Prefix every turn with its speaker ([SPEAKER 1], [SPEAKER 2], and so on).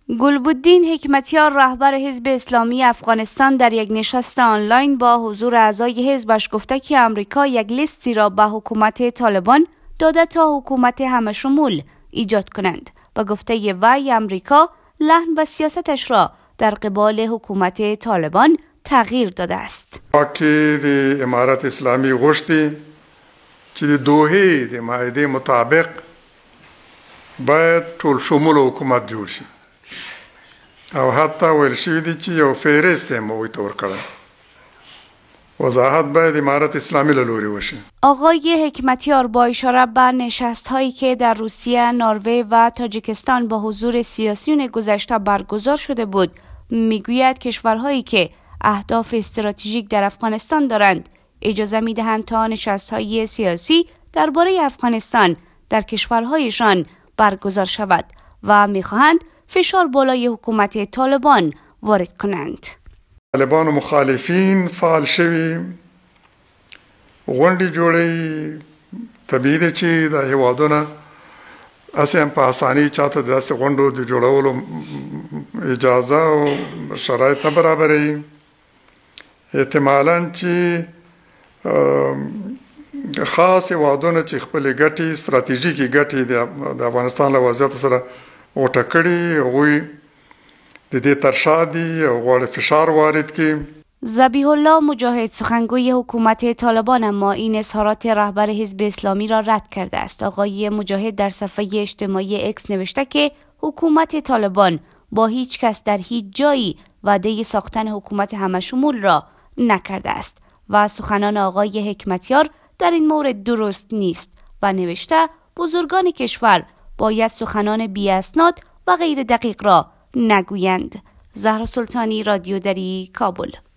[SPEAKER 1] گلبدین حکمتیار رهبر حزب اسلامی افغانستان در یک نشست آنلاین با حضور اعضای حزبش گفته که آمریکا یک لیستی را به حکومت طالبان داده تا حکومت همه‌شمول ایجاد کنند. با گفته وی آمریکا لحن و سیاستش را در قبال حکومت طالبان تغییر داده است.
[SPEAKER 2] که د امارت اسلامی غوښتي چې د دوحې د معاهدې مطابق باید ټول شمول حکومت جوړ شي او حتی ویل شوي دي چې یو فهرست هم هغوی ته ورکړی. وضاحت باید امارت اسلامی له لورې وشي.
[SPEAKER 1] آقای حکمتیار با اشاره به نشست‌هایی که در روسیه، نروژ و تاجیکستان با حضور سیاسیون گذشته برگزار شده بود، میگوید کشورهایی که اهداف استراتژیک در افغانستان دارند اجازه می‌دهند تا نشست‌های سیاسی درباره افغانستان در کشورهایشان برگزار شود و می‌خواهند فشار بالای حکومت طالبان وارد کنند.
[SPEAKER 2] طالبان و مخالفین فعال شوي غونډې جوړوي. طبیعي ده چې د هیوادونه هسې هم په اسانۍ چاته داسې غونډو د جوړولو اجازه او شرایط نه برابروي. احتمالاً چې خاص هیوادونه چې خپلې ګټې ستراتیژیکې ګټې د افغانستان له وضعیت سره غوټه کړي هغوی د دې تر شا دي او غواړي فشار وارد کړي.
[SPEAKER 1] ذبیح الله مجاهد سخنگوی حکومت طالبان اما این اظهارات رهبر حزب اسلامی را رد کرده است. آقای مجاهد در صفحه اجتماعی اکس نوشته که حکومت طالبان با هیچ کس در هیچ جایی وعده ساختن حکومت همه‌شمول را نکرده است و سخنان آقای حکمتیار در این مورد درست نیست و نوشته بزرگان کشور باید سخنان بی اسناد و غیر دقیق را نگویند. زهرا سلطانی، رادیو دری، کابل.